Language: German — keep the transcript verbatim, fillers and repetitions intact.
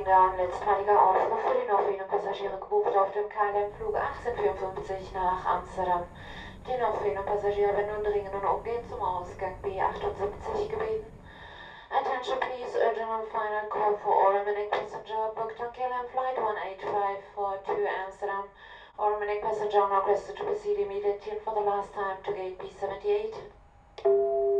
Down, letztmaliger Aufruf für die Norwegian-Passagiere gebucht auf dem K L M-Flug achtzehnhundertvierundfünfzig nach Amsterdam. Die Norwegian-Passagiere werden nun dringend und umgehend zum Ausgang B achtundsiebzig gebeten. Attention please, urgent and final call for all remaining passenger booked on K L M flight one eight five four to Amsterdam. All remaining passenger now requested to proceed immediately and for the last time to gate B seventy-eight.